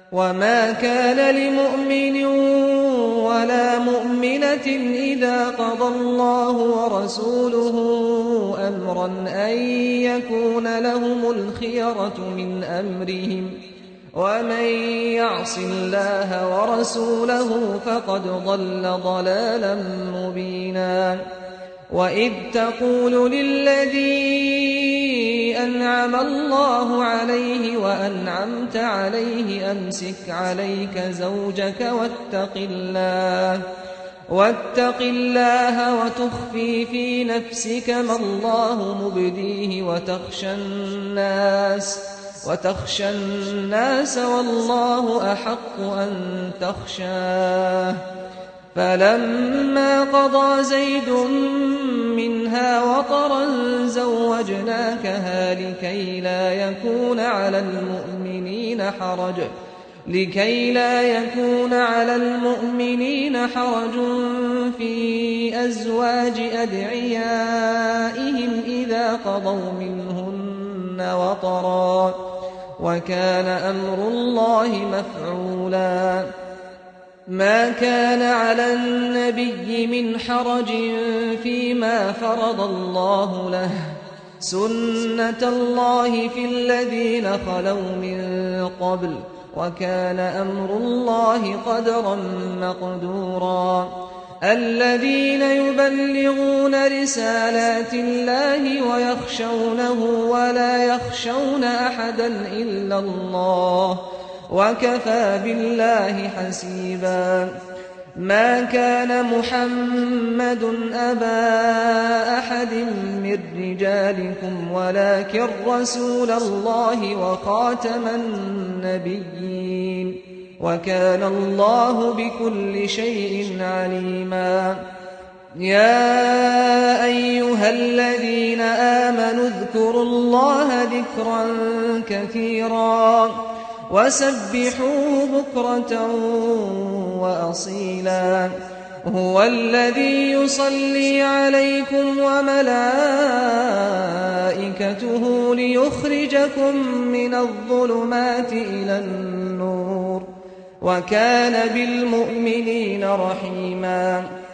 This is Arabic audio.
وما كان لمؤمن ولا مؤمنة إذا قضى الله ورسوله أمرا أن يكون لهم الخيرة من أمرهم ومن يعص الله ورسوله فقد ضل ضلالا مبينا وإذ تقول للذي أنعم الله عليه وأنعمت عليه أمسك عليك زوجك واتق الله وتخفي في نفسك ما الله مبديه وتخشى الناس والله أحق أن تخشاه فلما قضى زيد منها وطرا زوجناكها لكي لا يكون على المؤمنين حرج في أزواج أدعيائهم إذا قضوا منهن وطرا وكان أمر الله مفعولا ما كان على النبي من حرج فيما فرض الله له سنة الله في الذين خلوا من قبل وكان أمر الله قدرا مقدورا الذين يبلغون رسالات الله ويخشونه ولا يخشون أحدا إلا الله وكفى بالله حسيبا ما كان محمد أبا أحد من رجالكم ولكن رسول الله وخاتم النبيين وكان الله بكل شيء عليما يا أيها الذين آمنوا اذكروا الله ذكرا كثيرا وسبحوه بكرة وأصيلا هو الذي يصلي عليكم وملائكته ليخرجكم من الظلمات إلى النور وكان بالمؤمنين رحيما